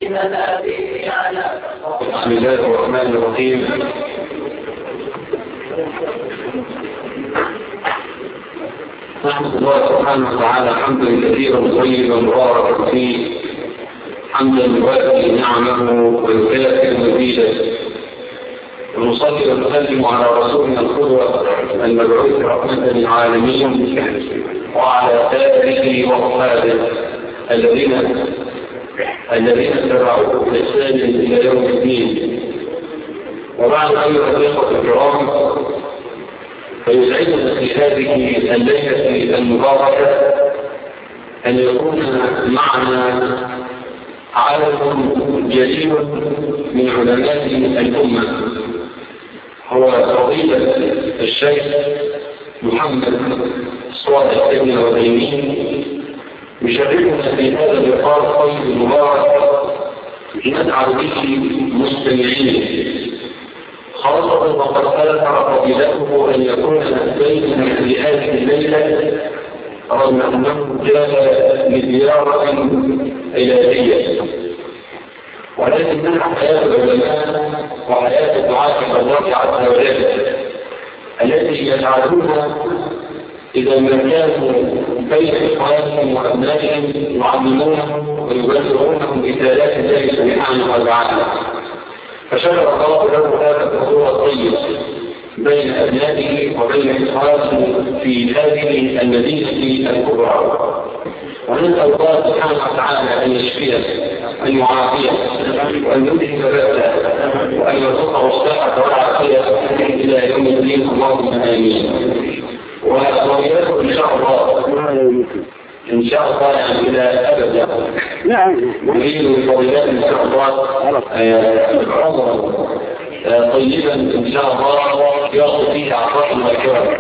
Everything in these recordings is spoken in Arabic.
بسم الله الرحمن الرحيم. نحمد الله سبحانه وتعالى حمدا كثيرا طيبا مباركا فيه، حمدا يوافي نعمه ويكافئ مزيده، ونصلي ونسلم على رسولنا القدوة المبعوث رحمة للعالمين وعلى آله وأصحابه الذين اتبعوه بإحسان إلى يوم الدين. وبعد أيها الإخوة الكرام، فيسعدنا في هذه الليلة المباركة أن يكون معنا عالم جليل من علماء الأمة، هو فضيلة الشيخ محمد صالح بن عثيمين، يشرفنا في هذا اللقاء الطيب المبارك ندعو به مستمعين، خاصة وقد أثر فضيلته أن يكون بيننا في هذه الليلة رغم أنه جاء لزيارة علاجية، ولكنها حياة العلماء وحياة الدعاة إلى الله عز وجل التي يجعلون إذا ما كانوا بين إخوانهم وأبنائهم يعلمونهم ويبلغونهم رسالات الله سبحانه وتعالى، فشرع الله له هذا الحضور الطيب بين أبنائه وبين إخوانه في هذه المدينة الكبرى. ونسأل الله سبحانه وتعالى أن يشفيه، أن يعافيه، وأن يذهب بأسه، وأن يرزقه الصحة والعافية إلى يوم الدين، اللهم آمين. ويدعو إن شاء الله يعني إلى أبد نريد الفضيلات إن شاء الله عمرا طيبا إن شاء الله يأخذ فيه عطاء وإكرام.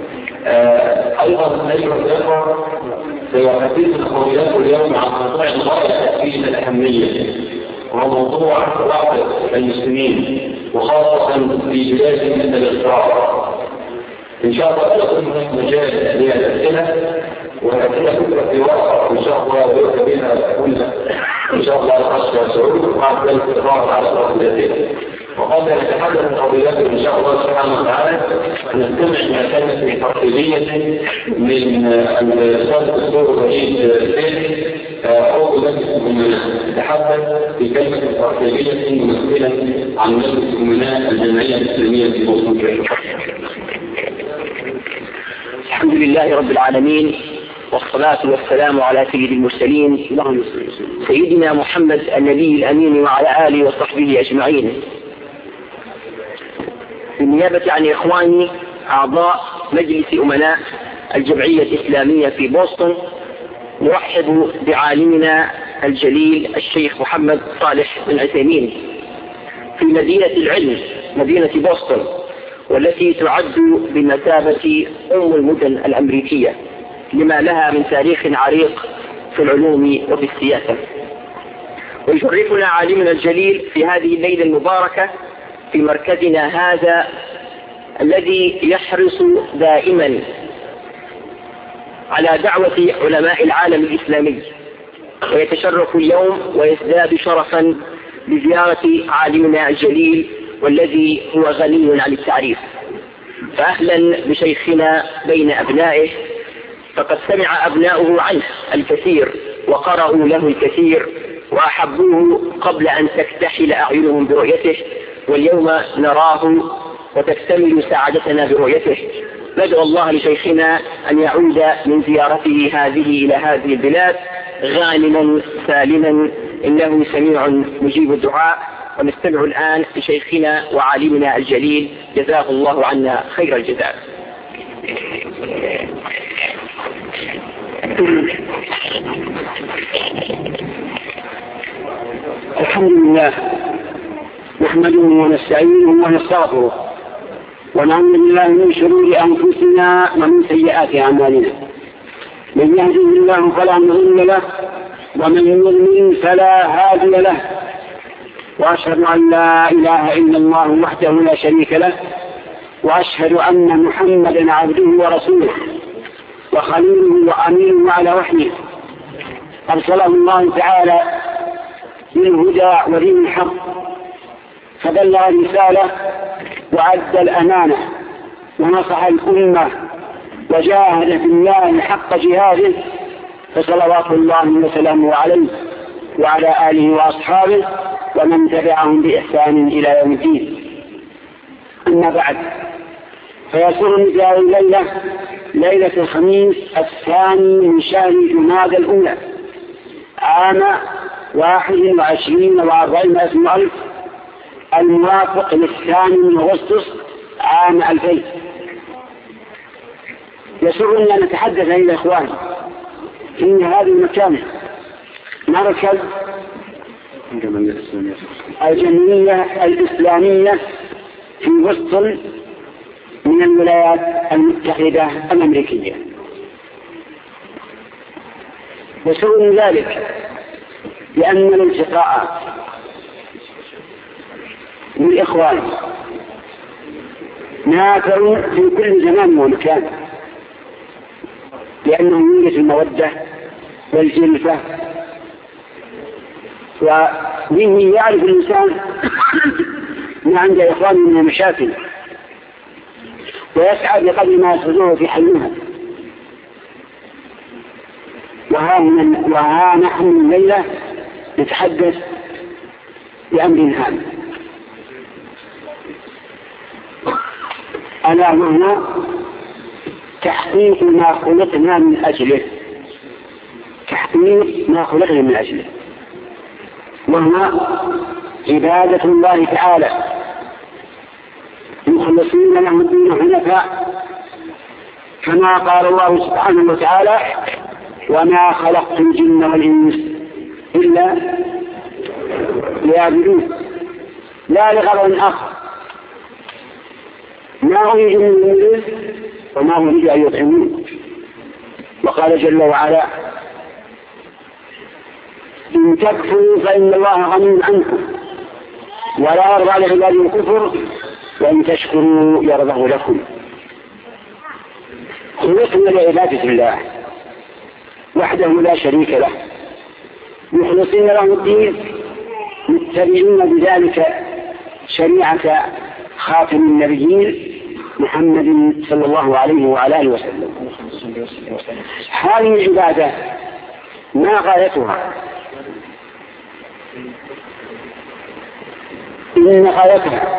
أيضا أيها الأخوة، سيحدث الفضيلات اليوم عن موضوع غاية في الأهمية، وهو موضوع وحدة المسلمين وخاصة في بلاد الاغتراب. إن شاء الله يكون هناك مجال للأسئلة، والأسئلة تكون في وقت إن شاء الله يؤتى بنا كلنا إن شاء الله الخاصة سعود وبعد ذلك الإقرار على صلاة الأسئلة. وقبل أن نتحدث عن قضيات إن شاء الله سبحانه وتعالى نستمع ما كانت في ترتيبية من الأستاذ الدكتور وليد الثاني عضو مجلس الأمناء، يتحدث في كلمة ترتيبية ممثلة عن مجلس الأمناء الجمعية الإسلامية في بوسنة. الحمد لله رب العالمين، والصلاة والسلام على سيد المرسلين سيدنا محمد النبي الأمين وعلى آله وصحبه أجمعين. بالنيابة عن إخواني أعضاء مجلس أمناء الجمعية الإسلامية في بوسطن، نرحب بعالمنا الجليل الشيخ محمد صالح بن عثيمين في مدينة العلم، مدينة بوسطن، والتي تعد بمثابة أم المدن الأمريكية لما لها من تاريخ عريق في العلوم وفي السياسة. ويشرفنا عالمنا الجليل في هذه الليلة المباركة في مركزنا هذا الذي يحرص دائما على دعوة علماء العالم الإسلامي، ويتشرف اليوم ويزداد شرفا بزيارة عالمنا الجليل والذي هو غني عن التعريف. فأهلا بشيخنا بين أبنائه، فقد سمع أبناؤه عنه الكثير وقرأوا له الكثير وأحبوه قبل أن تكتحل أعينهم برؤيته، واليوم نراه وتكتمل سعادتنا برؤيته. ندعو الله لشيخنا أن يعود من زيارته هذه إلى هذه البلاد غانما سالما، إنه سميع مجيب الدعاء. ونستمع الآن لشيخنا وعالمنا الجليل، جزاه الله عنا خير الجزاء. الحمد لله، نحمده ونستعينه ونستغفره، ونعوذ بالله من شرور أنفسنا ومن سيئات أعمالنا. من يهده الله فلا مضل له، ومن يضلل فلا هادي له، وأشهد أن لا إله إلا الله وحده لا شريك له، وأشهد أن محمدا عبده ورسوله وخليله وأمينه على وحيه، أرسله الله تعالى بالهدى ودين الحق، فبلغ الرسالة وعد الأمانة ونصح الأمة وجاهد في الله حق جهاده، فصلوات الله وسلامه عليه وعلى آله وأصحابه ومن تبعهم بإحسان إلى يوم الدين. أما بعد، فيسر نزاع الليلة ليلة الخميس الثاني من شهر جمادى الأولى عام 21 و400 ألف، الموافق للثاني من أغسطس عام 2000. يسرنا أن نتحدث عن الإخوان في هذه المكانة، مركز الجمعية الإسلامية في بوسطن من الولايات المتحدة الأمريكية. يسرني ذلك لأن الالتقاءات بالإخوان نافع في كل زمان ومكان، لأنه يوجد المودة والجلفة، ومنه يعرف الإنسان ما عند إخوان من المشاكل ويسعى بقدر ما يسعده في حلها. وها نحن الليلة نتحدث بأمر هام، ألا وهو تحقيق ما خلقنا من أجله، تحقيق ما خلقنا من أجله، وهو عبادة الله تعالى مخلصين له الدين حنفاء، كما قال الله سبحانه وتعالى: وما خلقت الجن والإنس إلا ليعبدون، لا لغرض آخر، ما أريد من رزق وما أريد أن يطعمون. وقال جل وعلا: إن تكفروا فإن الله غني عنكم ولا يرضى لعباده الكفر وإن تشكروا يرضه لكم. خلقنا لعبادة الله وحده لا شريك له، مخلصين له الدين، متبعين بذلك شريعة خاتم النبيين محمد صلى الله عليه وعلى آله وسلم. هذه العبادة ما غايتها؟ إن غايتها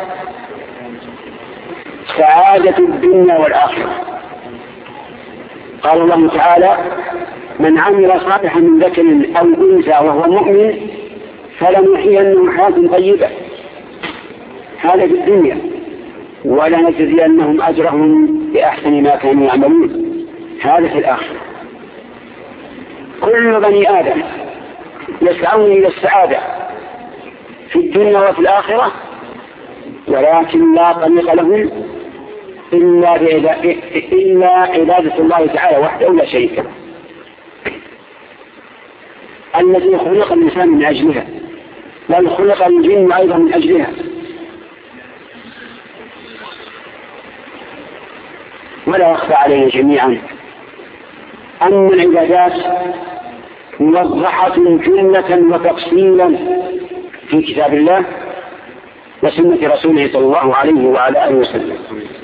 سعادة الدنيا والآخرة. قال الله تعالى: من عمل صالحا من ذكر أو أنثى وهو مؤمن فلنحيينه حياة طيبة، هذا في الدنيا، ولنجزينهم أجرهم بأحسن ما كانوا يعملون، هذا في الآخرة. كل بني آدم يسعون إلى السعادة في الدنيا وفي الآخرة، ولكن لا طريق لهم إلا عبادة الله تعالى وحده لا شريك له، التي خلق الإنسان من أجلها، بل خلق الجن أيضا من أجلها. ولا يخفى علينا جميعا أن العبادات موضحة جملة وتفصيلا في كتاب الله وسنة رسوله صلى الله عليه وعلى آله وسلم.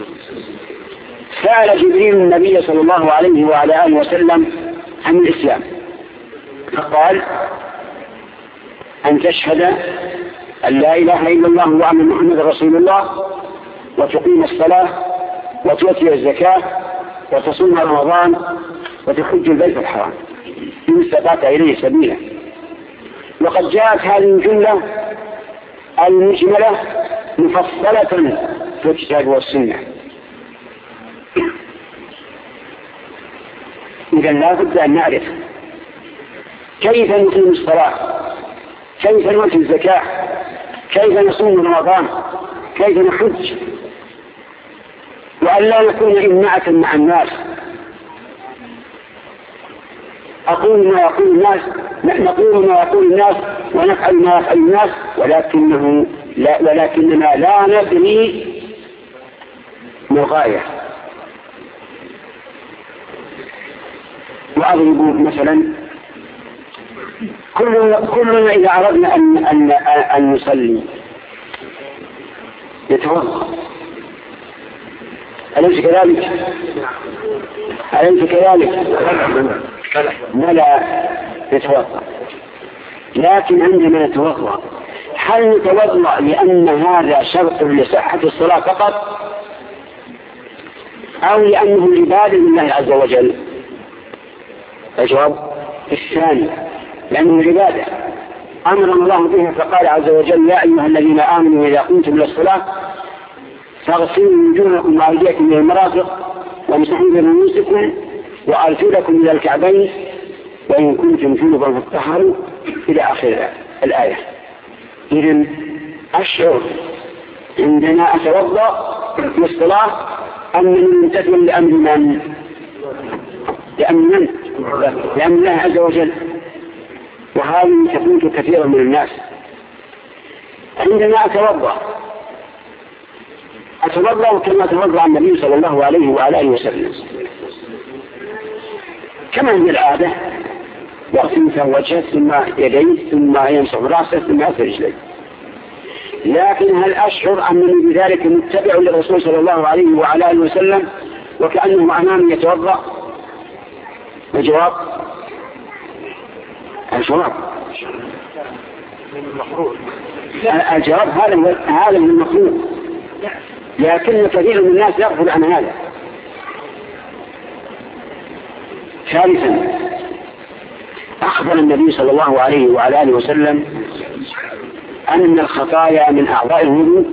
سأل جبريل النبي صلى الله عليه وعلى آله وسلم عن الإسلام فقال: أن تشهد أن لا إله إلا الله وأن محمد رسول الله، وتقيم الصلاة، وتؤتي الزكاة، وتصوم رمضان، وتحج البيت الحرام إن استطعت إليه سبيلا. وقد جاءت هذه الجملة المجملة مفصلة في الكتاب والسنة. إذن لا بد أن نعرف كيف نقيم الصلاة، كيف نؤتي الزكاة، كيف نصوم رمضان، كيف نحج، وأن لا نكون إمعة مع الناس. نقول ما يقول الناس ونفعل ما يفعل الناس، ولكننا لا ندري ما الغاية. وأضرب مثلا كلنا إذا أردنا أن نصلي يتوضأ، أليس كذلك؟ أليس كذلك؟ لا يتوضأ. لكن عندما نتوضأ هل نتوضأ لأن هذا شرط لصحة الصلاة فقط، أو لأنه عبادة لله عز وجل؟ الجواب الثاني، لأنه عبادة أمر الله به، فقال عز وجل: يا أيها الذين آمنوا إذا قمتم إلى الصلاة فاغسلوا وجوهكم وأيديكم إلى المرافق وامسحوا برؤوسكم وأرجلكم إلى الكعبين وإن كنتم جنبا فاطهروا إلى آخر الآية. إذن أشعر عندما أتوضأ للصلاة أنني ممتثل لأمر من؟ لأمر الله عز وجل. وهذه تكون كثيرا من الناس عندما أتوضأ كما توضأ النبي صلى الله عليه وعلى آله وسلم، كما هي العادة، يغسل وجهه ثم يديه ثم يمسح رأسه ثم يغسل رجليه. لكن هل أشعر أنني بذلك متبع للرسول صلى الله عليه وعلى آله وسلم وكأنه أمامي يتوضأ؟ الجواب هذا من المفروض، لكن كثير من الناس يغفل عن هذا. ثالثا، أخبر النبي صلى الله عليه وعلى آله وسلم أن الخطايا من أعضاء الوضوء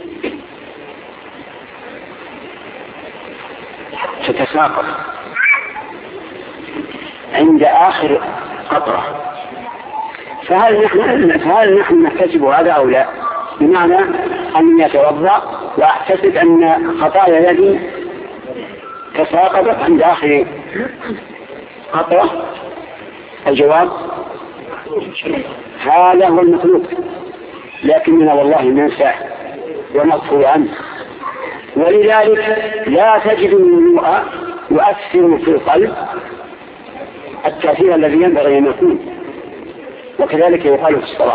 تتساقط عند آخر قطرة. فهل نحن نحتسب هذا أو لا؟ بمعنى أن يتوضأ وأحتسب أن خطايا يدي تساقطت عند آخر قطرة؟ الجواب هذا هو المطلوب، لكننا والله ننسى ونغفل عنه. ولذلك لا تجد الوضوء يؤثر في القلب التأثير الذي ينبغي أن يكون، وكذلك يقال في الصلاة.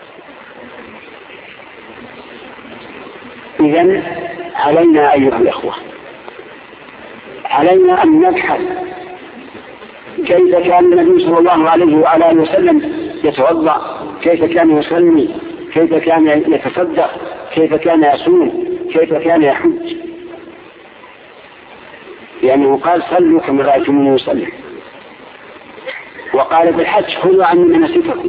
إذن علينا أيها الأخوة، علينا أن نبحث كيف كان النبي صلى الله عليه وعلى آله وسلم يتوضأ، كيف كان يصلي، كيف كان يتصدق، كيف كان يصوم، كيف كان يحج، لأنه قال: صلوا كما رأيتموني يصلي. وقال بالحج: خذوا عني مناسككم.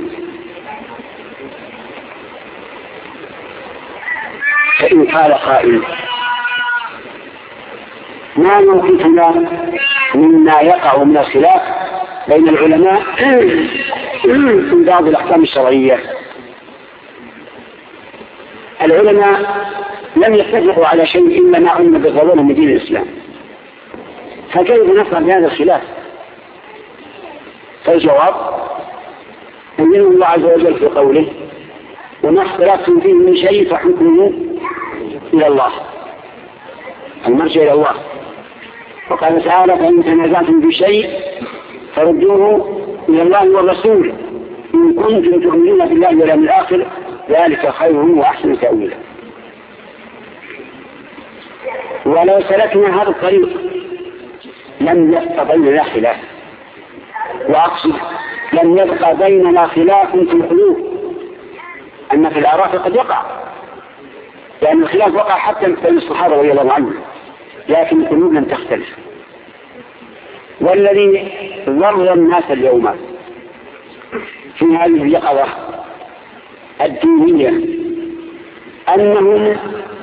فإن قال قائل: ما موقفنا مما يقع من الخلاف بين العلماء في بعض الأحكام الشرعية؟ العلماء لم يتفقوا على شيء إلا ما علم بالضرورة من دين الإسلام، فكيف نفعل بهذا الخلاف؟ فالجواب أن الله عز وجل في قوله: وما اختلفتم فيه من شيء فحكمه إلى الله، المرجع إلى الله. وقال تعالى: فإن تنازعتم بشيء فردوه إلى الله والرسول إن كنتم تؤمنون بالله واليوم الآخر ذلك خير وأحسن تأويلا. ولو سلكنا هذا الطريق لم يبقى بيننا خلاف، وأقصد لم يبقى بيننا خلاف في القلوب، أما في الأعراف قد يقع، لأن الخلاف وقع حتى بين الصحابة رضي الله عنهم، لكن القلوب لم تختلف. والذي ضر الناس اليوم في هذه اليقظة الدينية أنهم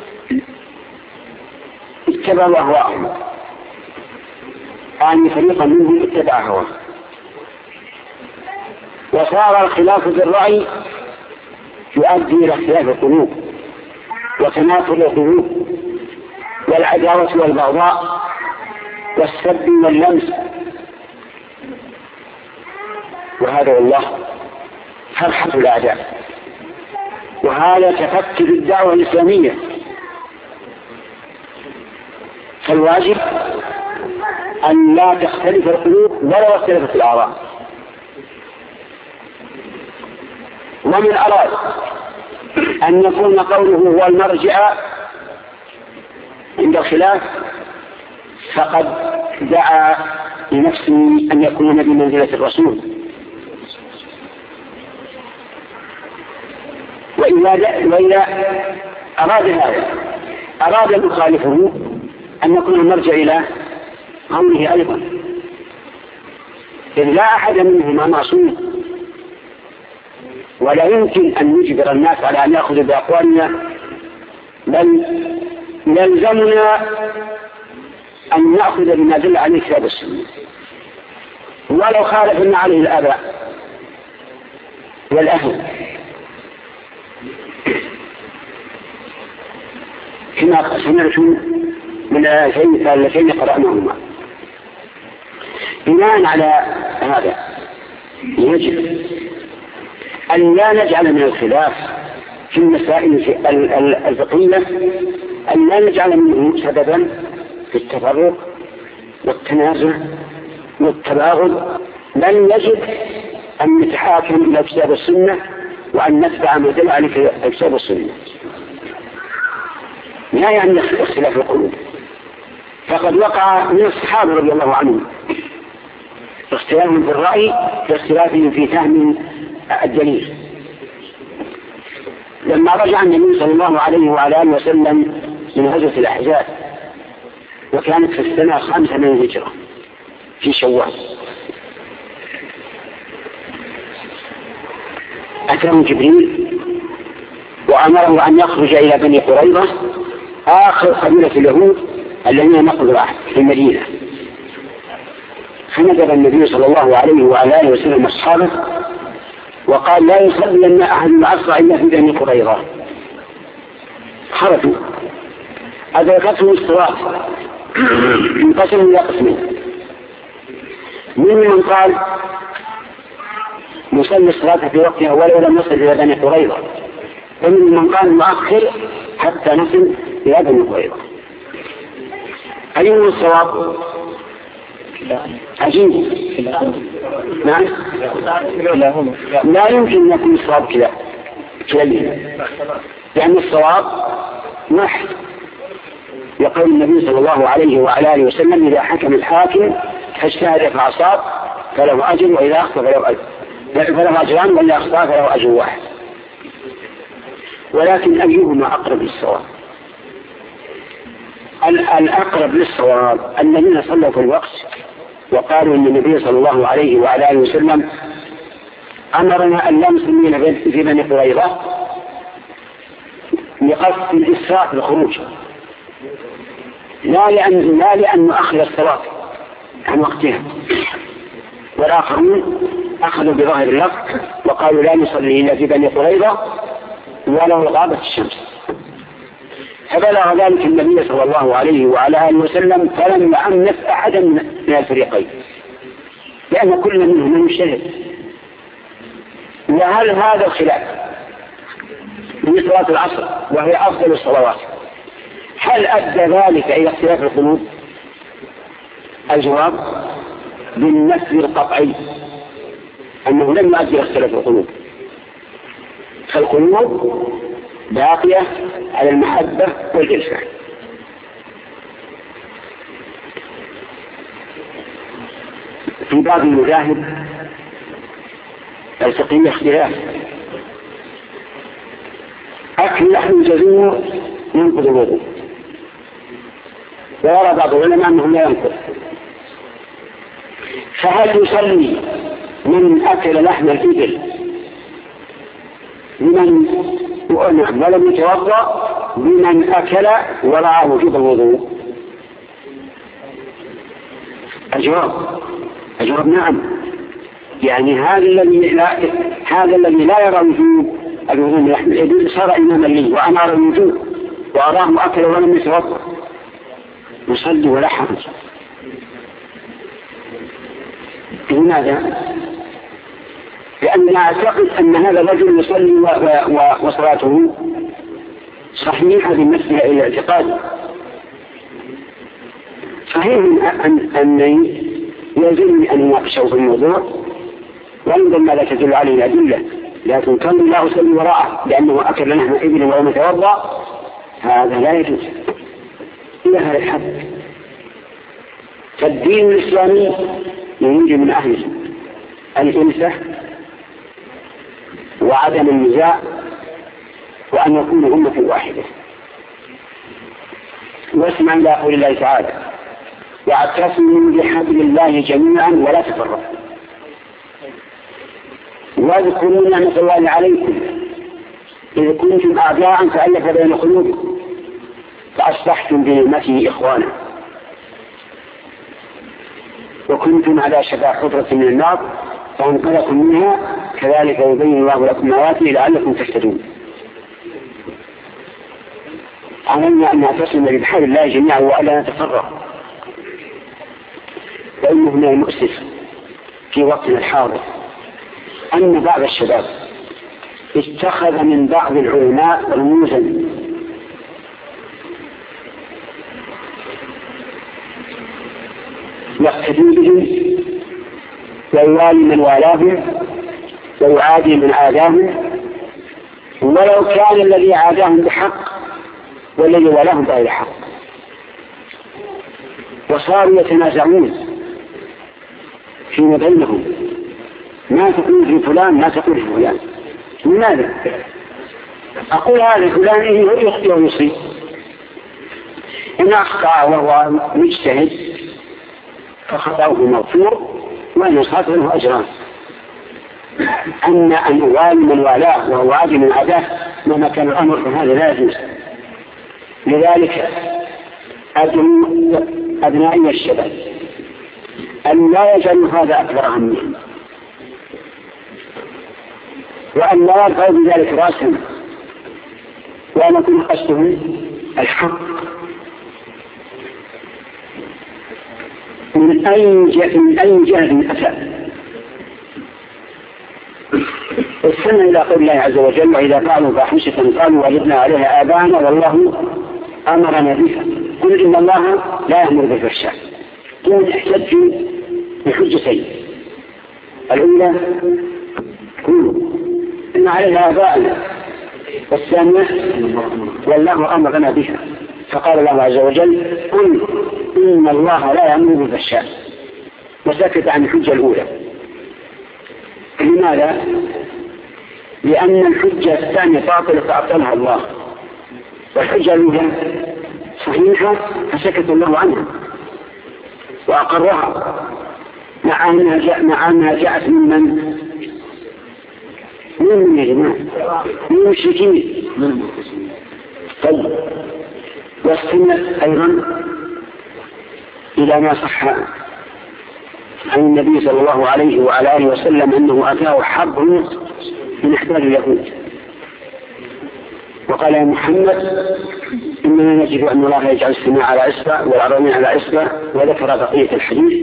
اتبعوا أهواءهم، أن فريقا منهم اتبع هواه، وصار الخلاف بالرأي يؤدي إلى اختلاف القلوب وتنافر القلوب والعداوة والبغضاء والسب واللمس، وهذا والله فرحة الأعداء، وهذا تفكر الدعوة الإسلامية. فالواجب أن لا تختلف القلوب ولا اختلفت الآراء، ومن أراد أن يكون قوله هو المرجع عند الخلاف فقد دعا لنفسه أن يكون بمنزلة الرسول. وإذا أراد هذا أراد مخالفه أن يكون المرجع إلى قوله أيضا، إذ لا أحد منهما معصوم، ولا يمكن أن نجبر الناس على أن يأخذوا بأقوالنا، بل يلزمنا أن نأخذ بما دل عليه كتاب السنة ولو خالفنا عليه الآباء والأهل، كما سمعتم من الآيتين اللتين قرأناهما. بناء على هذا يجب أن لا نجعل من الخلاف في المسائل الفقهية أن لا نجعل منه سببا في التفرق والتنازع والتباغض، بل يجب أن نتحاكم إلى كتاب السنة وأن نتبع ما دل عليه كتاب السنة، لا يعني اختلاف القلوب. فقد وقع من الصحابة رضي الله عنهم اختلافهم في الرأي باختلافهم في فهم الدليل. لما رجع النبي صلى الله عليه وعلى آله وسلم من غزوة الأحزاب، وكانت في السنة 5 من الهجرة في شوال، أتاه جبريل وأمره أن يخرج إلى بني قريظة آخر قبيلة اليهود الذين نقضوا العهد في المدينة. فنزل النبي صلى الله عليه وعلى آله وسلم أصحابه وقال لا يصلين أحد العصر إلا في بني قريظة. خرجوا أدركتهم الصلاة انقسموا إلى قسمين، من قال نصلي الصلاة في وقتها ولو لم نصل إلى بني قريظة، ومن من قال نؤخر حتى نصل إلى بني قريظة. أيهما الصواب؟ عجيب. نعم لا يمكن أن يكون الصواب كذا، لأن الصواب واحد. يقول النبي صلى الله عليه وعلى آله وسلم إذا حكم الحاكم فاجتهد فأصاب فله أجر، وإذا أخطأ فله أجران، وإذا أخطأ فله أجر واحد. ولكن أيهما أقرب للصواب؟ الأقرب للصواب الذين صلوا في الوقت وقالوا أن النبي صلى الله عليه وعلى آله وسلم أمرنا أن لا نصلي في بني قريظة لقصد الإسراء في الخروج، لا لأن نؤخر الصلاة عن وقتها. والآخرون أخذوا بظاهر اللفظ وقالوا لا نصلي إلا في بني قريظة ولو غابت الشمس. فبلغ ذلك النبي صلى الله عليه وعلى آله وسلم فلم يعنف أحدا من الفريقين، لأن كل منهم مجتهد. وهل هذا الخلاف من صلاة العصر وهي أفضل الصلوات هل أدى ذلك إلى اختلاف القلوب؟ الجواب بالنفي القطعي أنه لم يؤدي إلى اختلاف القلوب، فالقلوب باقية على المحبة والإلفة. في بعض المذاهب الفقهية اختلاف، أكل لحم الجزور ينقض الوضوء، ويرى بعض العلماء أنه لا ينقض. فهل يصلي من أكل لحم الإبل ولم يتوضأ بمن أكل ورعى وجوب الوضوء؟ الجواب نعم. يعني هذا الذي لا يرى وجوب الوضوء من لحم الإبل صار إماما لي، وأنا أرى الوجوب وأراه أكل ولم يتوضأ، يصلي ولا حرج. لماذا؟ لأن أعتقد أن هذا الرجل يصلي وصلاته صحيحة بالنسبة إلى الاعتقاد. صحيح أن يلزمني أن يناقشه في الموضوع، وأيضا ما لا تدل عليه الأدلة لكن كون لا أصلي وراءه لأنه أكل لحم إبل ولم يتوضأ هذا لا يجوز إلى هذا الحد. فالدين الإسلامي يريد من أهله الإنسة وعدم النزاع وأن يكون أمة واحدة. واسمع إلى قول الله تعالى واعتصموا بحبل الله جميعا ولا تفرقوا واذكروا نعمة الله عليكم إذ كنتم أعداء فألف بين قلوبكم فأصبحتم بنعمته إخوانا وكنتم على شفا حفرة من النار فانقذكم منها كذلك يبين الله لكم آياته لعلكم تهتدون. علينا أن نعتصم بحبل الله جميعا وألا نتفرق. وإنه من المؤسف في وقتنا الحاضر أن بعض الشباب اتخذ من بعض العلماء رموزا يقتدي بهم ويوالي من والاهم ويعادي من عاداهم ولو كان الذي عاداهم بحق والذي والاهم بغير حق، وصاروا يتنازعون فيما بينهم ما تقول في فلان ما تقول في فلان. لماذا؟ أقول هذا فلان إنه يخطئ ويصيب، إن أخطأ وهو مجتهد فخطأه مغفور وإن أصاب له أجران. أما أن أوالي من والاه وهو عادي من عداه مهما كان الأمر فهذا لا يجوز. لذلك أدعو أبنائي الشباب أن لا يجعلوا هذا أكبر همهم وأن لا يرفعوا بذلك رأسهم وأن يكون قصدهم الحق من أي جهة أتى. استمع إلى قول الله عز وجل وإذا فعلوا فاحشة قالوا وجدنا عليها آباءنا والله أمرنا بها قل إن الله لا يأمر بالفحشاء. كون احتجوا بحجتين: الأولى قولوا إن عليها آباءنا، والثانية والله أمرنا بها. فقال الله عز وجل قل إن الله لا يأمر بالفحشاء وسكت عن الحجة الأولى. لماذا؟ لأن الحجة الثانية باطلة فأبطلها الله، والحجة الأولى صحيحة فسكت الله عنها وأقرها مع أنها جاءت من يا جماعة؟ من المشركين. طيب، والسنة أيضا إلى ما صح عن النبي صلى الله عليه وعلى آله وسلم أنه أتاه حرب من أحبار اليهود وقال يا محمد إننا نجد أن الله يجعل السماء على إصبع والأرضين على إصبع، وذكر بقية الحديث.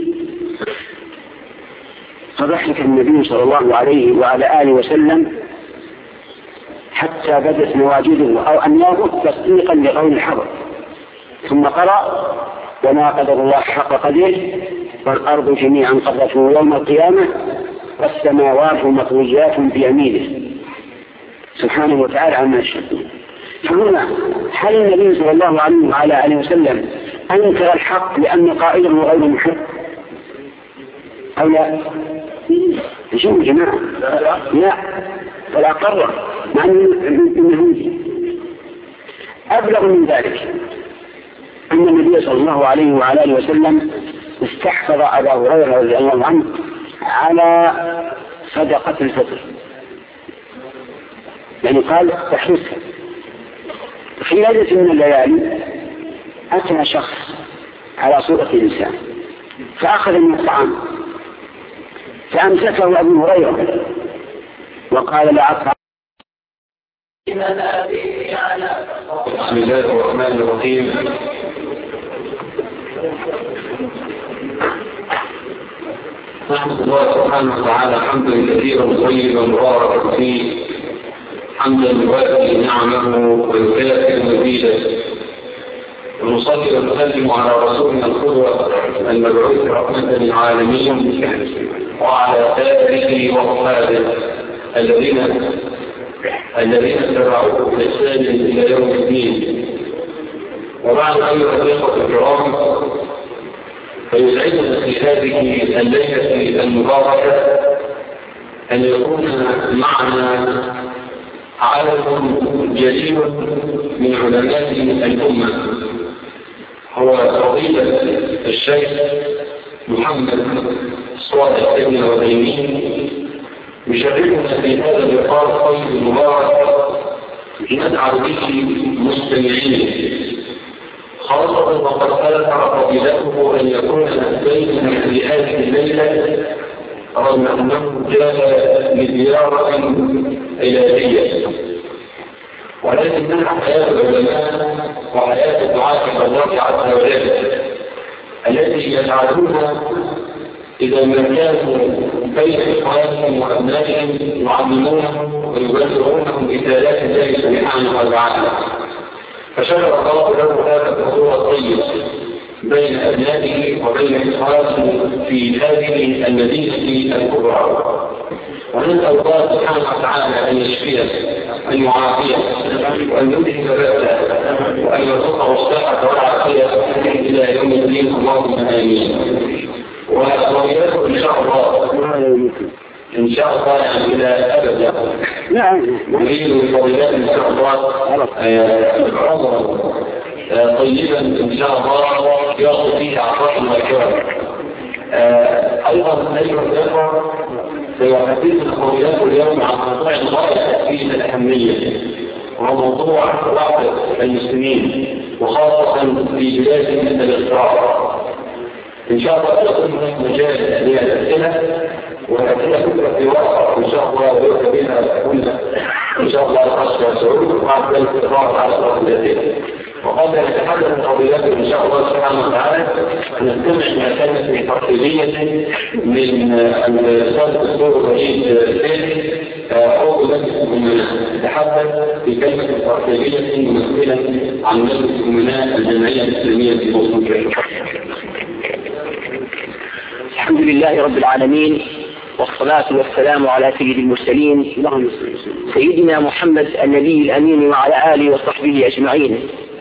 فضحك النبي صلى الله عليه وعلى آله وسلم حتى بدت مواجده أو أنيابه تصديقا لقول الحرب، ثم قرأ وما قدر الله حق قدره والأرض جميعا قبضته يوم القيامة والسماوات مطويات بيمينه سبحانه وتعالى عما يشركون. فهنا هل النبي صلى الله عليه وعلى آله وسلم أنكر الحق لأن قائله غير محق أو لا؟ شوفوا جماعة، لا، فلا قرر مع أنه أبلغ من ذلك أن النبي صلى الله عليه وعلى آله وسلم استحفظ أبا هريرة رضي الله عنه على صدقة الفطر، يعني قال تحرصها. في ليلة من الليالي أتى شخص على صورة إنسان فأخذ من الطعام فأمسكه أبو هريرة وقال لا أطعم. بسم الله الرحمن الرحيم. نحمد الله سبحانه وتعالى حمدا كثيرا طيبا مباركا فيه، حمدا يوافي نعمه ويكافئ مزيدا، ونصلي ونسلم على رسولنا القدوة المبعوث رحمة للعالمين وعلى آله وصحبه الذين تبعوه بإحسان إلى يوم الدين. وبعد أيها الإخوة الكرام، فيسعدنا في هذه الليلة المباركة أن يكون معنا عالم جليل من علماء الأمة، هو فضيلة الشيخ محمد صالح بن عثيمين، يشرفنا في هذا اللقاء الطيب المبارك ندعو به مستمعين، خاصة وقد أثر فضيلته أن يكون بيننا في هذه الليلة رغم أنه جاء لزيارة علاجية، ولكنها حياة العلماء وحياة الدعاة الله عز وجل التي يجعلون إذا ما كانوا بين إخوانهم وأبنائهم يعلمونهم ويبلغونهم رسالات الله سبحانه وتعالى. فشكر الله له هذا الحضور الطيب بين أبنائه وبين إخوانه في هذه المدينة الكبرى، ونسأل الله سبحانه وتعالى أن يشفيه، أن يعافيه، وأن يذهب بأسه، وأن يرزقه الصحة والعافية إلى يوم الدين، اللهم آمين. وإياكم إن شاء الله يعني إلى أبد نريد بفضيلات إن شاء الله عمرا طيبا إن شاء الله يأخذ فيه أعراض الأكوان. أيضا أيها الأخوة، سيحدث الخويات اليوم عن موضوع غاية فيه الأهمية، وهو موضوع وحدة المسلمين وخاصة في بلاد مثل الإسراء. إن شاء الله يكون هناك مجال للأسئلة، والأسئلة كلها في وقت إن شاء الله ويؤتى بها كلها إن شاء الله الخاصة سعود وبعد ذلك الإقرار على صلاة الأسئلة. وقبل أن نتحدث قضياته إن شاء الله سبحانه وتعالى نستمع ما كانت في ترتيبية من الأستاذ الدكتور وليد الثاني عضو مجلس الأمناء، يتحدث في كلمة ترتيبية ممثلة عن مجلس الأمناء الجمعية الإسلامية في بوسطن. الحمد لله رب العالمين، والصلاة والسلام على سيد المرسلين سيدنا محمد النبي الأمين وعلى آله وصحبه أجمعين.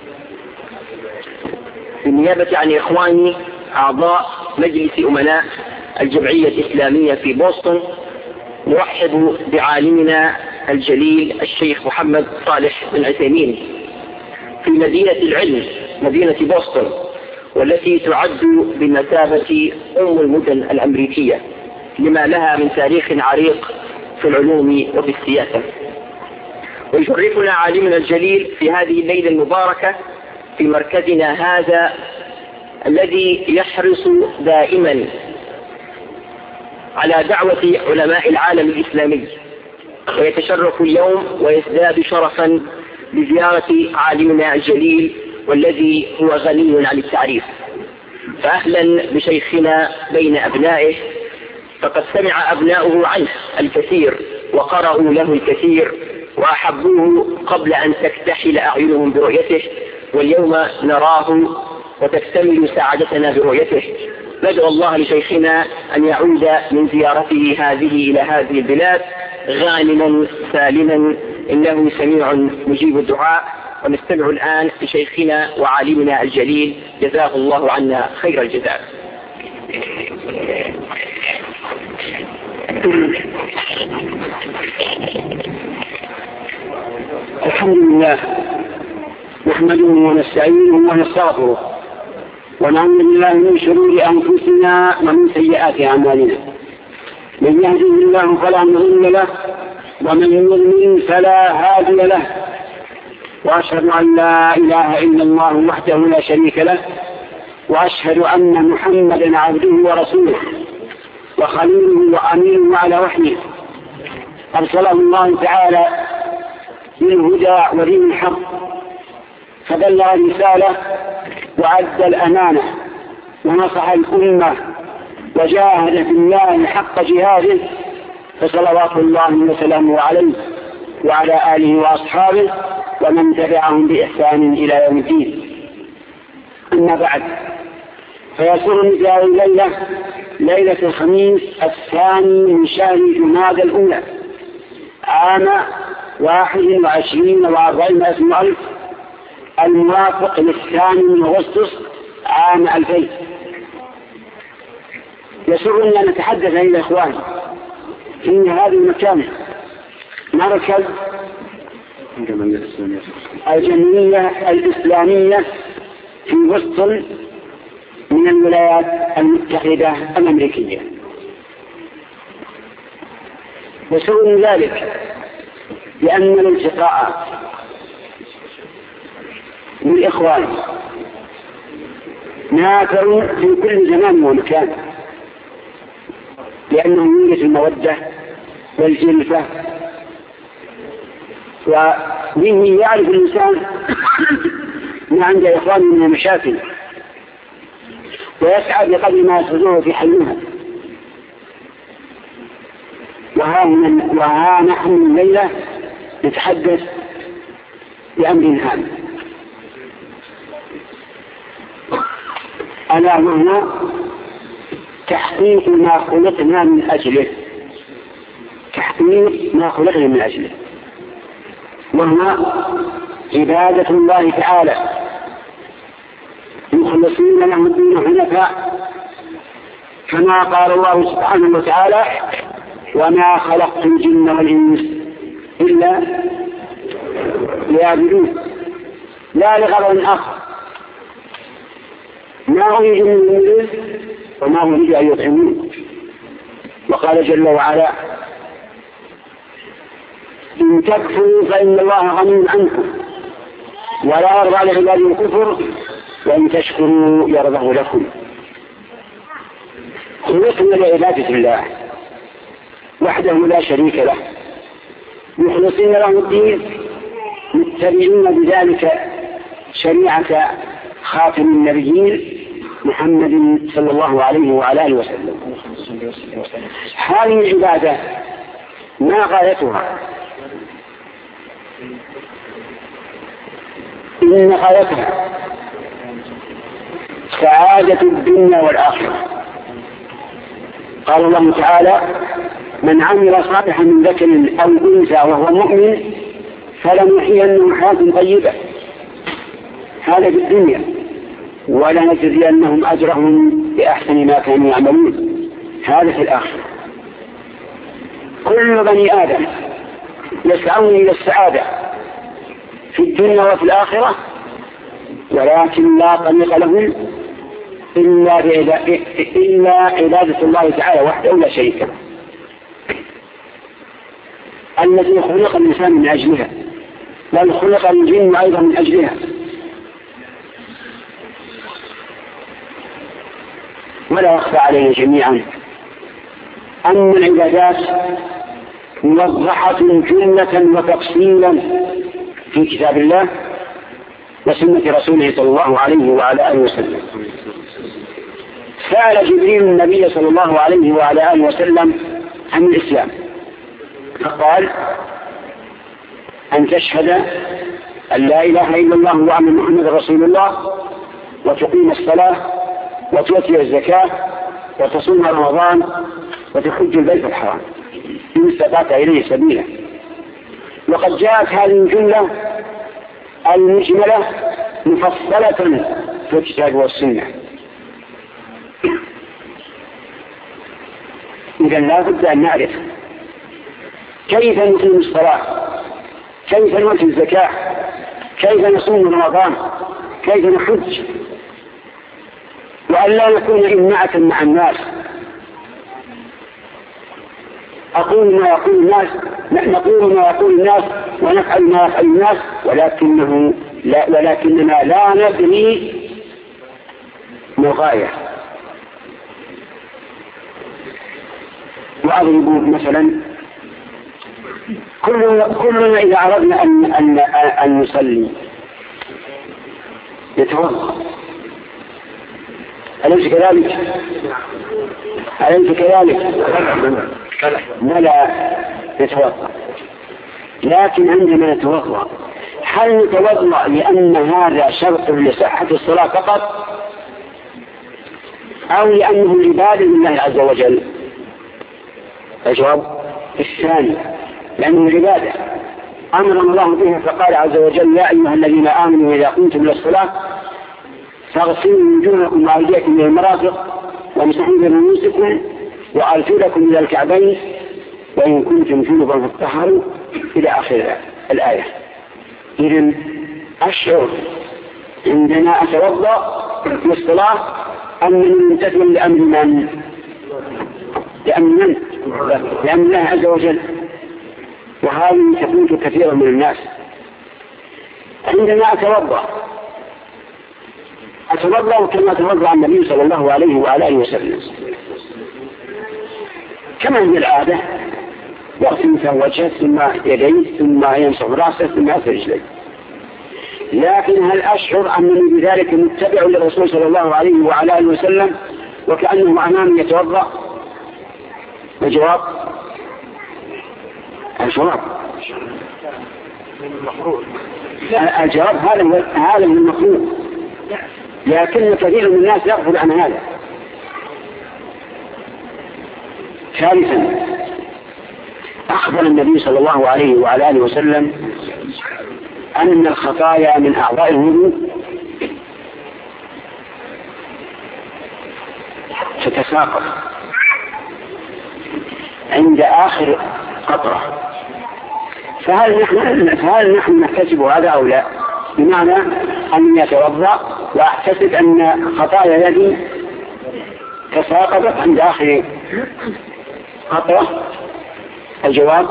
بالنيابة عن إخواني أعضاء مجلس أمناء الجمعية الإسلامية في بوسطن، نرحب بعالمنا الجليل الشيخ محمد صالح بن عثيمين في مدينة العلم، مدينة بوسطن، والتي تعد بمثابة أم المدن الأمريكية لما لها من تاريخ عريق في العلوم وفي السياسة. ويشرفنا عالمنا الجليل في هذه الليلة المباركة في مركزنا هذا الذي يحرص دائما على دعوة علماء العالم الإسلامي، ويتشرف اليوم ويزداد شرفا بزيارة عالمنا الجليل والذي هو غني عن التعريف. فأهلا بشيخنا بين أبنائه، فقد سمع أبناؤه عنه الكثير وقرأوا له الكثير وأحبوه قبل أن تكتحل أعينهم برؤيته، واليوم نراه وتكتمل سعادتنا برؤيته. ندعو الله لشيخنا أن يعود من زيارته هذه إلى هذه البلاد غانما سالما، إنه سميع مجيب الدعاء. ونستمع الآن لشيخنا وعالمنا الجليل، جزاه الله عنا خير الجزاء. الحمد لله، نحمده ونستعينه ونستغفره، ونعوذ بالله من شرور أنفسنا ومن سيئات أعمالنا. من يهده الله فلا مضل له، ومن يضلل فلا هادي له، وأشهد أن لا إله إلا الله وحده لا شريك له، وأشهد أن محمدا عبده ورسوله وخليله وأمينه على وحيه، أرسله الله تعالى بالهدى ودين الحق، فبلغ الرسالة وأدى الأمانة ونصح الأمة وجاهد في الله حق جهاده، فصلوات الله وسلامه عليه وعلى آله وأصحابه ومن تبعهم بإحسان إلى يوم الدين. أما بعد، فيسرني في هذه الليلة، ليلة الخميس الثاني من شهر جمادى الأولى عام 21 و400 ألف الموافق للثاني من أغسطس عام 2000. يسرني أن نتحدث عن الإخوان في هذه المكانة مركز الجمعية الإسلامية في بوسطن من الولايات المتحدة الأمريكية. يسرني ذلك لأن الالتقاء بالإخوان نافع في كل زمان ومكان، لأنه يوجد المودة والجلفة، ومنه يعرف الإنسان ما عند إخوان من المشاكل ويسعى بقدر ما يسعدوه في حلها. وها نحن الليلة نتحدث بأمر هام، ألا وهو تحقيق ما خلقنا من أجله، تحقيق ما خلقنا من أجله، وهو عبادة الله تعالى مخلصين له الدين حنفاء، كما قال الله سبحانه وتعالى: وما خلقت الجن والإنس إلا ليعبدون، لا لغرض آخر، ما أريد منهم رزق وما أريد أن يطعمون. وقال جل وعلا: إن تكفروا فإن الله غني عنكم ولا يرضى لعباده الكفر وإن تشكروا يرضه لكم. خلقنا لعبادة الله وحده لا شريك له، مخلصين له الدين، متبعين بذلك شريعة خاتم النبيين محمد صلى الله عليه وعلى آله وسلم. هذه العبادة ما غايتها؟ إن غايتها سعادة الدنيا والآخرة. قال الله تعالى: من عمل صالحا من ذكر أو أنثى وهو مؤمن فلنحيينه حياة طيبة، هذا في الدنيا، ولنجزينهم أجرهم بأحسن ما كانوا يعملون، هذا في الآخرة. كل بني آدم يسعون إلى السعادة في الدنيا وفي الآخرة، ولكن لا طريق لهم إلا عبادة الله تعالى وحده لا شريك له، التي خلق الإنسان من أجلها، بل خلق الجن أيضا من أجلها. ولا يخفى علينا جميعا أن العبادات موضحة جملة وتفصيلا في كتاب الله وسنة رسوله صلى الله عليه وعلى آله وسلم. سأل جبريل النبي صلى الله عليه وعلى آله وسلم عن الإسلام فقال: أن تشهد أن لا إله إلا الله وأن محمد رسول الله، وتقيم الصلاة، وتؤتي الزكاة، وتصوم رمضان، وتحج البيت الحرام إن استطعت إليه سبيلا. وقد جاءت هذه الجملة المجملة مفصلة في الكتاب والسنة. إذا لا بد أن نعرف كيف نقيم الصلاة، كيف نؤتي الزكاة، كيف نصوم رمضان، كيف نحج، وأن لا نكون إمعة مع الناس. نقول ما يقول الناس ونفعل ما يفعل الناس، ولكننا لا ندري مغاية. وأضرب مثلا: كلنا إذا أردنا أن نصلي نتوضأ، أليس كذلك؟ لا نتوضأ، لكن عندما نتوضأ هل نتوضأ لأن هذا شرط لصحة الصلاة فقط، أو لأنه عبادة لله عز وجل؟ الجواب الثاني، لأنه عبادة أمر الله به، فقال عز وجل: يا أيها الذين آمنوا إذا قمتم إلى الصلاة فاغسلوا وجوهكم وأيديكم إلى المرافق وامسحوا برؤوسكم وأرجلكم إلى الكعبين وإن كنتم جنبا فاطهروا إلى آخر الآية. إذن أشعر عندما أتوضأ في الصلاة أنني ممتثل لأمر من؟ لأمر الله عز وجل. وهذه تكون كثيرا من الناس. عندما أتوضأ كما توضأ النبي صلى الله عليه وعلى آله وسلم كما هي العادة، يغسل وجهه ثم يديه ثم يمسح رأسه ثم يغسل رجليه. لكن هل أشعر أنني بذلك متبع للرسول صلى الله عليه وعلى آله وسلم وكأنه أمامي يتوضأ؟ الجواب هذا من المفروض، لكن كثير من الناس يغفل عن هذا. ثالثا، أخبر النبي صلى الله عليه وعلى آله وسلم أن الخطايا من أعضاء الوضوء تتساقط عند آخر قطرة. فهل نحن نحتسب هذا أو لا؟ بمعنى أن يتوضأ وأحتسب أن خطايا يدي تساقطت عند آخر قطرة؟ الجواب: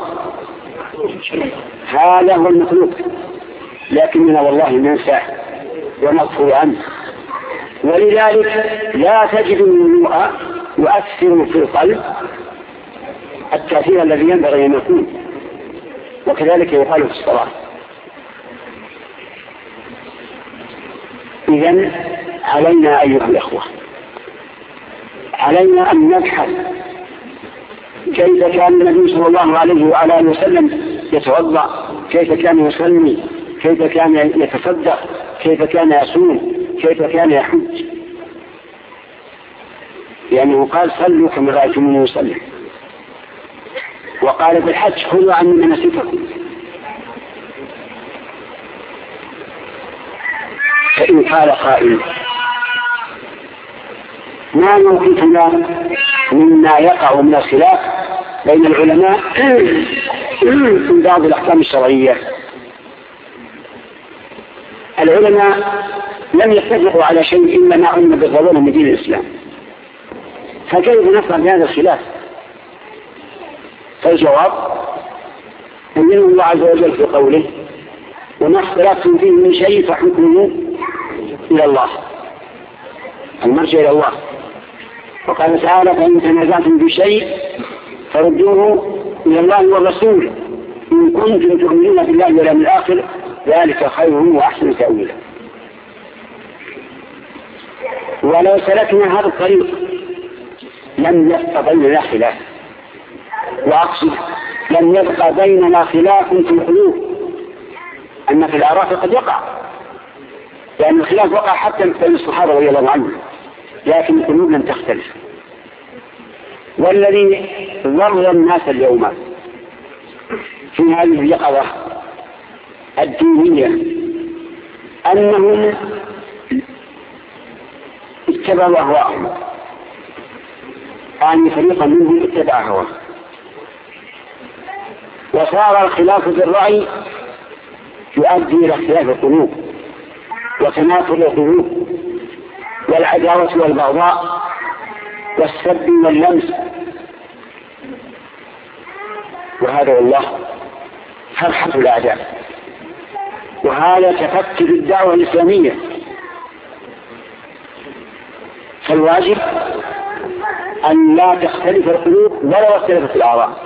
هذا هو المخلوق، لكننا والله ننساه ونغفل عنه. ولذلك لا تجد الوضوء يؤثر في القلب التأثير الذي ينبغي أن يكون، وكذلك يقال في الصلاة. إذن علينا أيها الأخوة، علينا أن نبحث كيف كان النبي صلى الله عليه وعلى آله وسلم يتوضأ، كيف كان يصلي، كيف كان يتصدق، كيف كان يصوم، كيف كان يحج. لأنه قال: صلوا كما رأيتموني يصلي. وقال في الحج: خذوا عني مناسككم. فإن قال قائل: ما موقفنا مما يقع من الخلاف بين العلماء في بعض الأحكام الشرعية؟ العلماء لم يتفقوا على شيء إلا ما علم بالضرورة من دين الإسلام، فكيف نفهم بهذا الخلاف؟ فالجواب: أن الله عز وجل في قوله: وما اختلفتم فيه من شيء فحكمه إلى الله، المرجع إلى الله. وقال تعالى: فإن تنازعتم في شيء فردوه إلى الله والرسول إن كنتم تؤمنون بالله واليوم الآخر ذلك خير وأحسن تأويلا. ولو سلكنا هذا الطريق لم يبقى بيننا خلاف، وأقصد لم يبقى بيننا خلاف في القلوب. أما في الآراء قد يقع، لأن الخلاف وقع حتى بين الصحابة رضي الله عنهم، لكن القلوب لم تختلف. والذي ضر الناس اليوم في هذه اليقظة الدينية أنهم اتبعوا أهواءهم، يعني فريقا منهم اتبع هواه، وصار الخلاف في الرأي يؤدي إلى اختلاف القلوب وتنافر القلوب والعداوة والبغضاء والسب واللمس. وهذا والله فرحة الأعداء، وهذا تفكر الدعوة الإسلامية. فالواجب أن لا تختلف القلوب ولا اختلفت الآراء.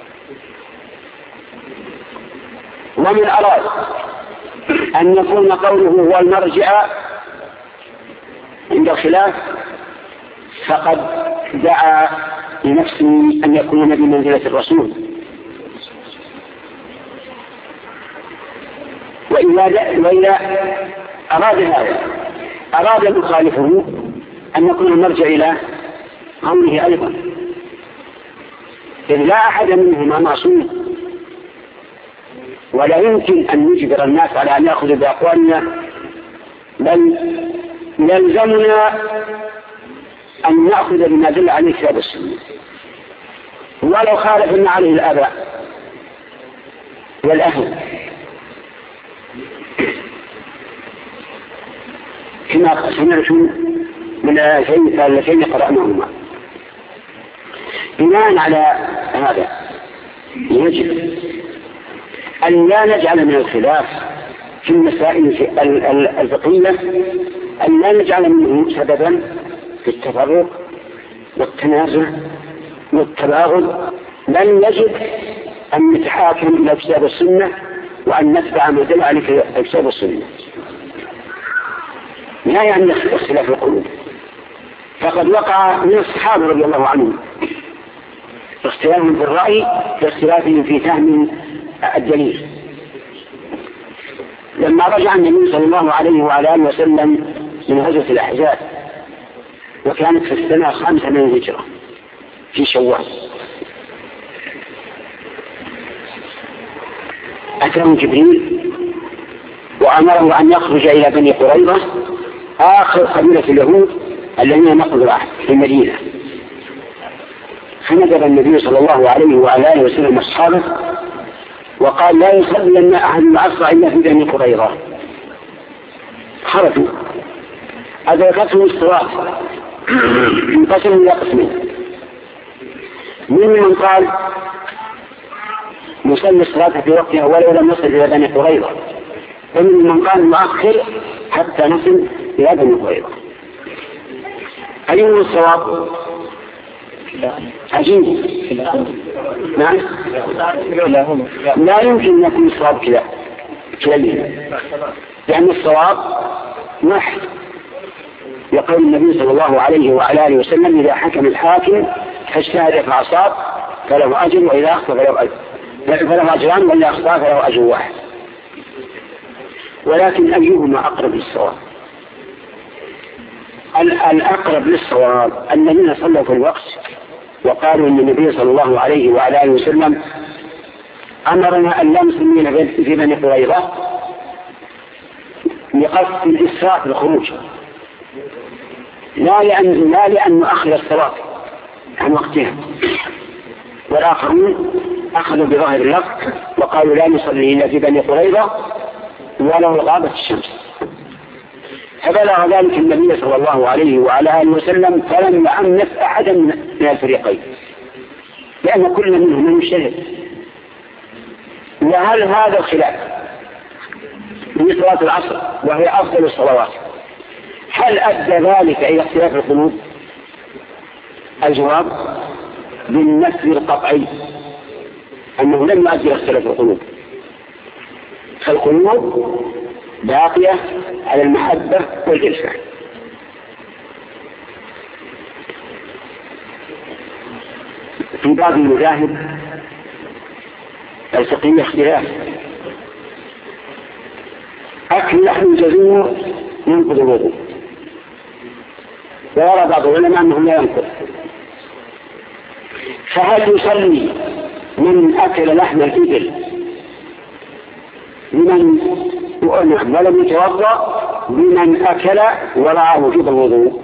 ومن أراد أن يكون قوله هو المرجع عند الخلاف فقد دعا لنفسه أن يكون بمنزلة الرسول. وإذا أراد هذا أراد مخالفه أن يكون المرجع إلى قوله أيضا، إذ لا أحد منهما معصوم ولا يمكن أن نجبر الناس على أن يأخذوا بأقوالنا، بل يلزمنا أن نأخذ بما دل عليه كتاب السنة ولو خالفنا عليه الآباء والأهل، كما سمعت من الآيتين قرأناهما. بناء على هذا يجب أن لا نجعل من الخلاف في المسائل الفقهية أن لا نجعل منه سببا في التفرق والتنازع والتباغض، بل يجب أن نتحاكم إلى كتاب السنة وأن نتبع ما دل عليه كتاب السنة، لا يعني اختلاف القلوب. فقد وقع من الصحابة رضي الله عنهم اختلافهم في الرأي واختلافهم في فهم الدليل. لما رجع النبي صلى الله عليه وعلى آله وسلم من غزوة الأحزاب، وكانت في السنة 5 من الهجرة في شوال، أتاه جبريل وأمره أن يخرج إلى بني قريظة آخر قبيلة اليهود الذين نقضوا العهد في المدينة. فندب النبي صلى الله عليه وعلى آله وسلم أصحابه وقال لا يصلين أحد العصر إلا في بني قريظة. خرجوا أدركتهم الصلاة انقسموا إلى قسمين، من قال نصلي الصلاة في وقتها ولو لم نصل إلى بني قريظة، ومن من قال نؤخر حتى نصل إلى بني قريظة. أيهما الصواب؟ عجيب. نعم لا يمكن أن يكون الصواب كذا لأن الصواب واحد. يقول النبي صلى الله عليه وعلى آله وسلم إذا حكم الحاكم فاجتهد فأصاب فله أجر وإذا أخطأ فله أجران وإذا أخطأ فله أجر واحد. ولكن أيهما أقرب للصواب؟ الأقرب للصواب الذين صلوا في الوقت وقالوا أن النبي صلى الله عليه وعلى آله وسلم أمرنا أن لا نصلي في بني قريظة لقصد الإسراء في الخروج، لا لأن نؤخر الصلاة عن وقتها. والآخرون أخذوا بظاهر اللفظ وقالوا لا نصلي إلا في بني قريظة ولو غابت الشمس. فبلغ ذلك النبي صلى الله عليه وعلى آله وسلم فلم يعنف أحدا من الفريقين، لأن كل منهم مجتهد. وهل هذا الخلاف في صلاة العصر وهي أفضل الصلوات هل أدى ذلك إلى اختلاف القلوب؟ الجواب بالنفي القطعي أنه لم يؤدي إلى اختلاف القلوب، فالقلوب باقية على المحبة والإلفة. في بعض المذاهب الفقهية اختلاف، أكل لحم الجزور ينقض الوضوء، ويرى بعض العلماء أنه لا ينقض. فهل يصلي من أكل لحم الإبل بمن ولم يتوضأ بمن أكل ورعى وجوب الوضوء؟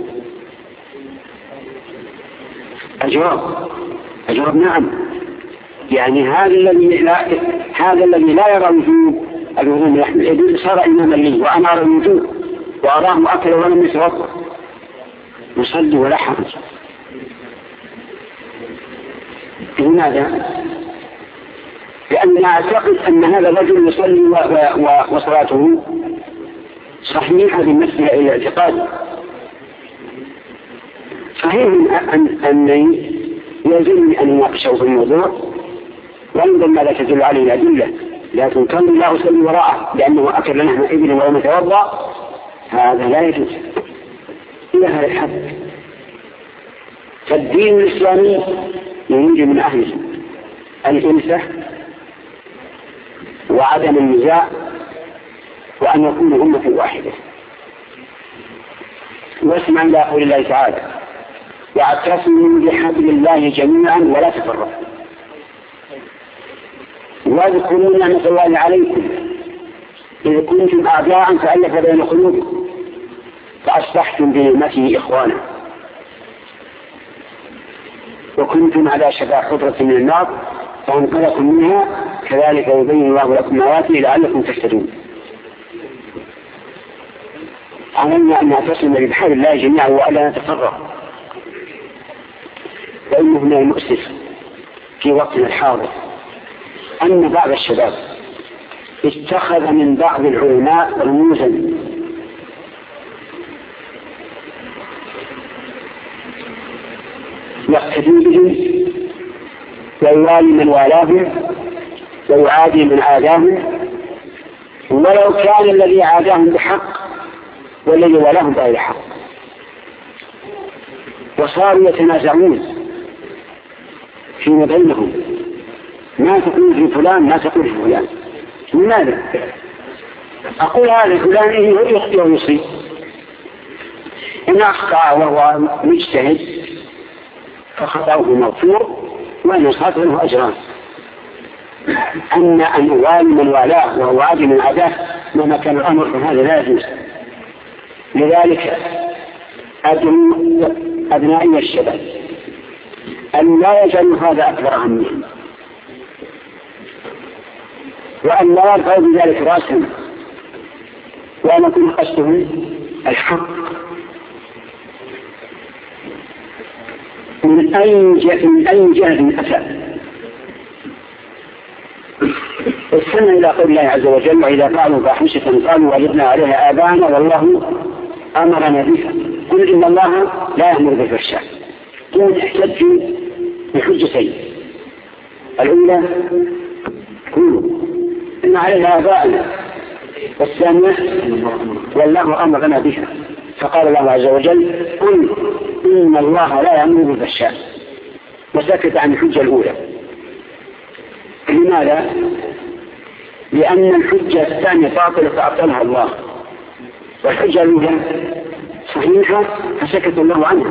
الجواب نعم. يعني هذا الذي لا يرى وجوب الوضوء من لحم الإبل صار إماما لي وأنا أرى الوجوب وأراه أكل ولم يتوضأ يصلي ولا حرج. لماذا؟ لأننا أعتقد أن هذا الرجل يصلي وصلاته صحيحة بالنسبة إلى الاعتقاد. صحيح أن يلزمني أن يناقشه في الموضوع وينظر ماذا تدل عليه الأدلة، لكن كان لا أصلي وراءه لأنه أكل لحم إبل ولم يتوضأ، هذا لا يجوز إلى هذا الحد. فالدين الإسلامي يريد من أهله الإنسة وعدم النزاع وأن يكون أمة واحدة. واسمع إلى قول الله تعالى واعتصموا بحبل الله جميعا ولا تفرقوا. واذكروا نعمة الله عليكم إذ كنتم أعداء فألف بين قلوبكم فأصبحتم بنعمته إخوانا وكنتم على شفا حفرة من النار فانقذكم منها كذلك يبين الله لكم آياته لعلكم تهتدون. علينا أن نعتصم بحبل الله جميعا وألا نتفرق، فإنه من المؤسف في وقتنا الحاضر أن بعض الشباب اتخذ من بعض العلماء رموزا يقتدي بهم ويوالي من والاهم ويعادي من عاداهم، ولو كان الذي عاداهم بحق والذي والاهم بغير حق، وصاروا يتنازعون فيما بينهم ما تقول في فلان ما تقول في فلان. لماذا؟ أقول هذا فلان يخطئ ويصيب، إن أخطأ وهو مجتهد فخطأه مغفور وإن أصاب له أجران. أن أوالي من والاه وهو عادي من عداه مهما كان الأمر فهذا لا يجوز. لذلك أبنائي الشباب أن لا يجعلوا هذا أكبر همهم، وأن لا يرفعوا بذلك رأسهم، وأن يكون قصدهم الحق من أي جهة أتى. استمع إلى قول الله عز وجل: وإذا فعلوا فاحشة قالوا وجدنا عليها آباءنا والله أمرنا بها قل إن الله لا يأمر بالفحشاء. دون احتجوا بحجتين: الأولى قولوا إن عليها آباءنا، والثانية والله أمرنا بها. فقال الله عز وجل: قل إن الله لا يأمر بالفحشاء، وسكت عن الحجة الأولى. لماذا؟ لأن الحجة الثانية باطلة فأبطلها الله، والحجة الأولى صحيحة فسكت الله عنها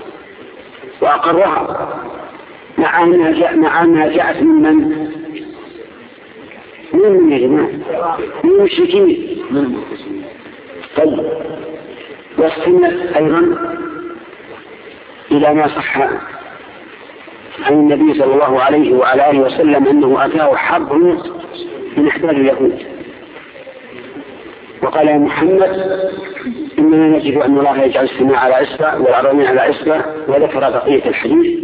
وأقرها مع أنها جاءت من يا جماعة؟ من المشركين. طيب، واستند أيضا إلى ما صح عن النبي صلى الله عليه وعلى آله وسلم أنه أتاه حرب من أحبار اليهود وقال: يا محمد إننا نجد أن الله يجعل السماء على إصبع والأرضين على إصبع، وذكر بقية الحديث.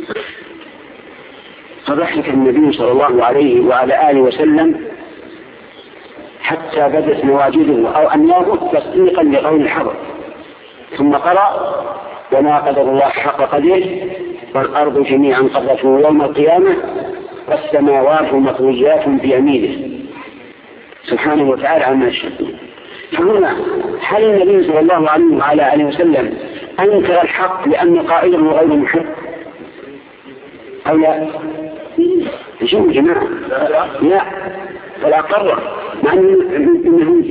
فضحك النبي صلى الله عليه وعلى آله وسلم حتى بدت نواجذه أو أنيابه تصديقا لقول الحرب، ثم قرأ: وما قدر الله حق قدره والأرض جميعا قبضته يوم القيامة والسماوات مطويات بيمينه سبحانه وتعالى عما يشركون. فهنا هل النبي صلى الله عليه وعلى آله وسلم أنكر الحق لأن قائله غير محق أو لا؟ شو يا جماعة؟ لا، فلا قرر مع أنه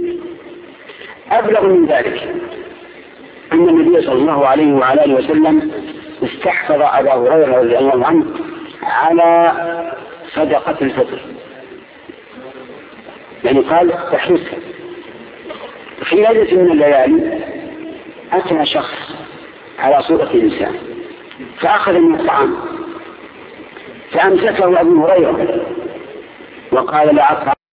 أبلغ من ذلك أن النبي صلى الله عليه وعلى آله وسلم استحفظ أبا هريرة رضي الله عنه على صدقة الفطر، يعني قال تحرسها. في ليلة من الليالي أتى شخص على صورة إنسان فأخذ من الطعام فأمسكه أبو هريرة وقال: لا أطعم